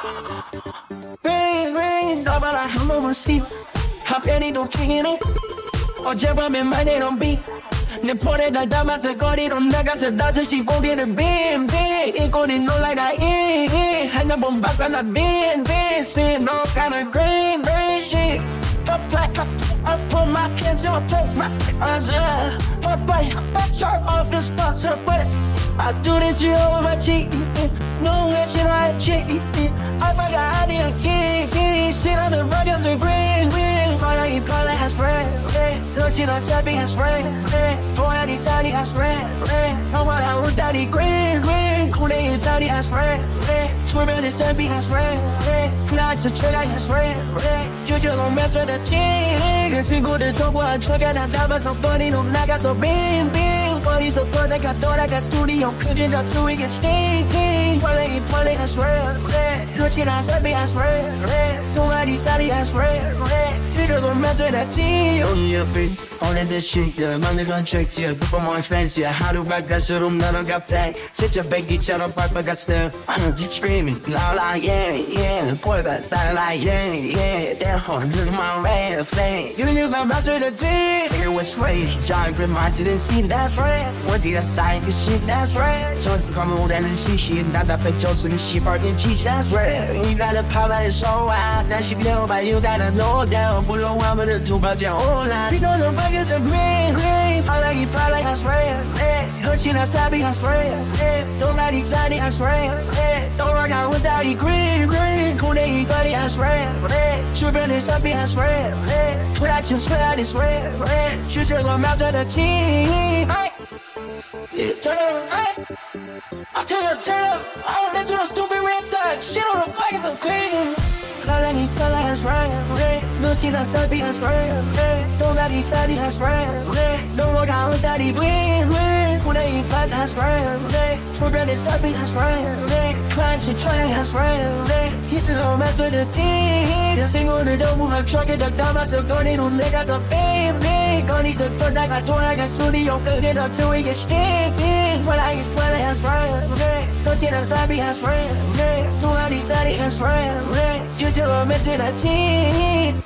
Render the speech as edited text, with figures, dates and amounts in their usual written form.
Ring ring 떠봐라 한 번만 씹어 하편이도 킹이네 어젯밤에 많이 넘비 내 폰에 날 담아서 거리로 나가서 5시 고개를 빈빈 이 꼴이 놀라가 이 한번 바꿔놔 빈빈 spin no kind of green shit up black up for my kids up my eyes up by sharp off the spots up but I do this shit over my cheek no that shit I cheat I forgot I need shit on the radios and green Probably has friend, no she not stepping has friend, boy I need daddy has friend, no one I would daddy green, cool name daddy has friend, swimming is stepping has friend, flash a trailer has friend, you don't mess with the team, it's been good to talk while I'm talking and that was so funny, no naga so bing, 거리서 떠다가 돌아가 스튜디오 크린 up to it get stinky, probably has friend, no she not stepping has friend, 동아리 살이 has friend, you don't mess with the team. On your feet, all in this shit, yeah. Money contracts, yeah. People more fancy, yeah. How do I get so room, none of got paid. Shit, your baby, channel, park, but got still. I'm just screaming, la la, yeah. Boy, got that, like, yeah. That horn, look at my red flame. You knew my mouth with the team. It was free. John Grimard didn't see that's right. What the side, the shit, that's right. Jones come old and shit, not that big jokes with the shit, bargain cheese, that's right. You got a power that is so wild. That she know by you, gotta know down. Below one with the two, but your whole life. You know the buckets are green. Probably has friend. Hurt you not savvy has friend. Don't let it daddy has friend. Don't rock out with daddy green. Cool name daddy has friend. Children is happy has friend. Put out your sweat is friend. You should go out to the team. Turn up, I turn up. I don't listen to stupid red side. Shit on the fuckers of clean. Kalani has friend, Nutina Sabi has friend, don't let it daddy has friend, don't work out daddy win, when they bad has friend, forget it Sabi has friend, climb to try has friend, he's no mess with the team, the single the don't move a truck at the dama so go need to make us a baby, go need to put that I don't like a studio, good it up till we get stinky, when I get play has friend, Nutina Sabi has friend, don't let it daddy has friend, you still a mess with a team.